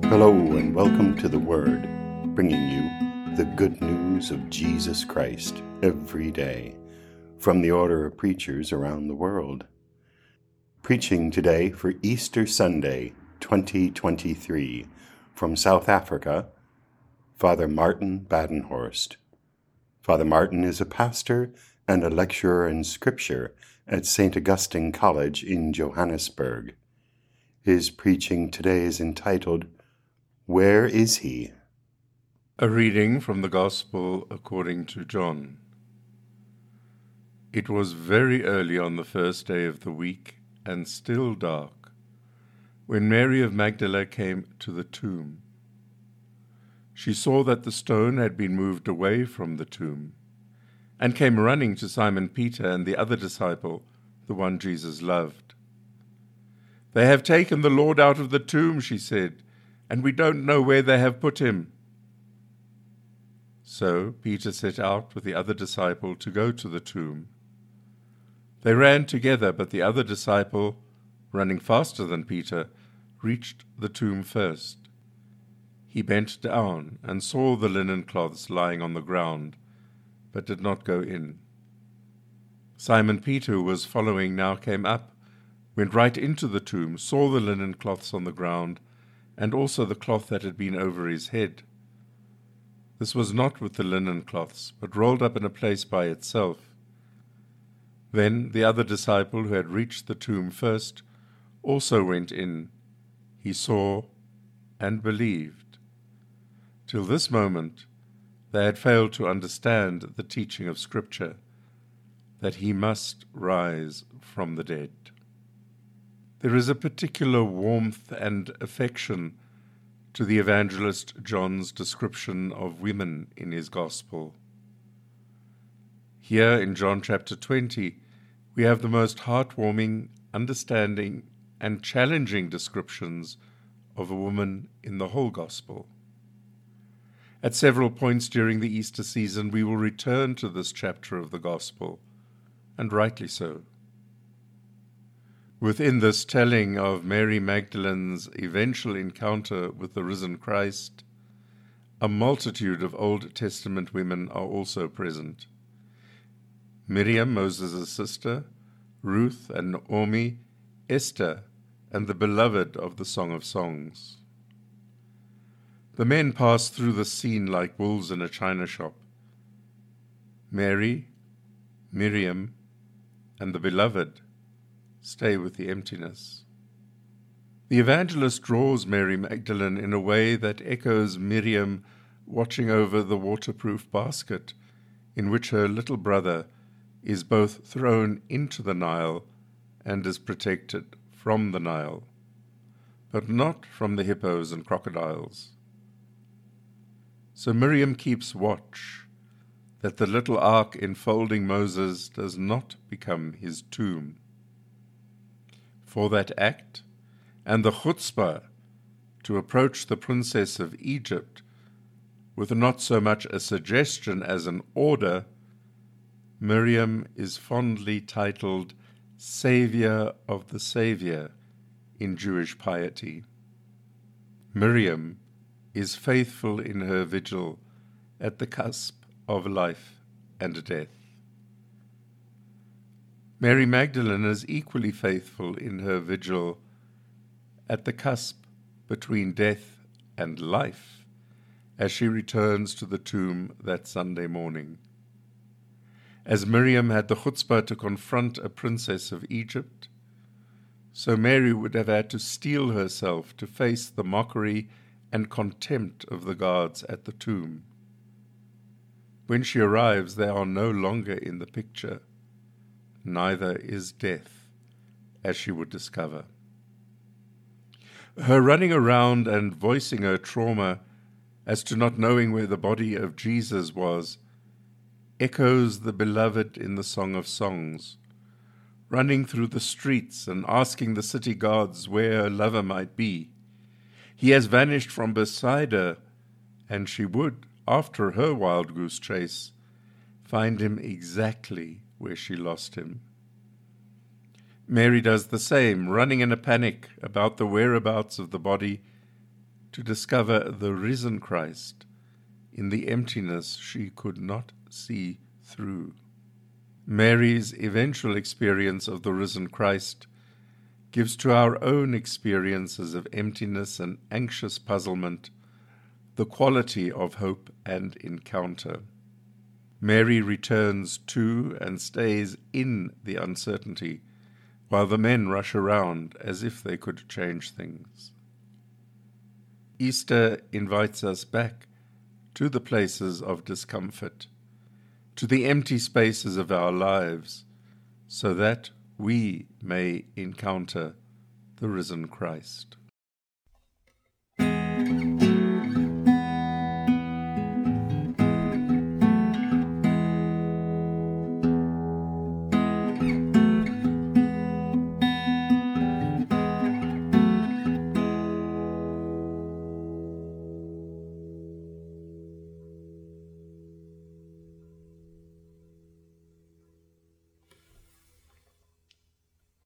Hello and welcome to The Word, bringing you the good news of Jesus Christ every day from the order of preachers around the world. Preaching today for Easter Sunday 2023 from South Africa, Father Martin Badenhorst. Father Martin is a pastor and a lecturer in Scripture at St. Augustine College in Johannesburg. His preaching today is entitled, Where is He? A reading from the Gospel according to John. It was very early on the first day of the week, and still dark, when Mary of Magdala came to the tomb. She saw that the stone had been moved away from the tomb, and came running to Simon Peter and the other disciple, the one Jesus loved. "They have taken the Lord out of the tomb," she said, "and we don't know where they have put him." So Peter set out with the other disciple to go to the tomb. They ran together, but the other disciple, running faster than Peter, reached the tomb first. He bent down and saw the linen cloths lying on the ground, but did not go in. Simon Peter, who was following, now came up, went right into the tomb, saw the linen cloths on the ground, and also the cloth that had been over his head. This was not with the linen cloths, but rolled up in a place by itself. Then the other disciple, who had reached the tomb first, also went in. He saw and believed. Till this moment, they had failed to understand the teaching of Scripture, that he must rise from the dead. There is a particular warmth and affection to the evangelist John's description of women in his Gospel. Here in John chapter 20, we have the most heartwarming, understanding, and challenging descriptions of a woman in the whole Gospel. At several points during the Easter season, we will return to this chapter of the Gospel, and rightly so. Within this telling of Mary Magdalene's eventual encounter with the risen Christ, a multitude of Old Testament women are also present. Miriam, Moses' sister, Ruth and Naomi, Esther, and the beloved of the Song of Songs. The men pass through the scene like wolves in a china shop. Mary, Miriam, and the beloved stay with the emptiness. The evangelist draws Mary Magdalene in a way that echoes Miriam watching over the waterproof basket in which her little brother is both thrown into the Nile and is protected from the Nile, but not from the hippos and crocodiles. So Miriam keeps watch that the little ark enfolding Moses does not become his tomb. For that act, and the chutzpah to approach the princess of Egypt with not so much a suggestion as an order, Miriam is fondly titled Savior of the Savior in Jewish piety. Miriam is faithful in her vigil at the cusp of life and death. Mary Magdalene is equally faithful in her vigil at the cusp between death and life as she returns to the tomb that Sunday morning. As Miriam had the chutzpah to confront a princess of Egypt, so Mary would have had to steel herself to face the mockery and contempt of the guards at the tomb. When she arrives, they are no longer in the picture. Neither is death, as she would discover. Her running around and voicing her trauma as to not knowing where the body of Jesus was echoes the beloved in the Song of Songs, running through the streets and asking the city guards where her lover might be. He has vanished from beside her, and she would, after her wild goose chase, find him exactly where she lost him. Mary does the same, running in a panic about the whereabouts of the body, to discover the risen Christ in the emptiness she could not see through. Mary's eventual experience of the risen Christ gives to our own experiences of emptiness and anxious puzzlement the quality of hope and encounter. Mary returns to and stays in the uncertainty, while the men rush around as if they could change things. Easter invites us back to the places of discomfort, to the empty spaces of our lives, so that we may encounter the risen Christ.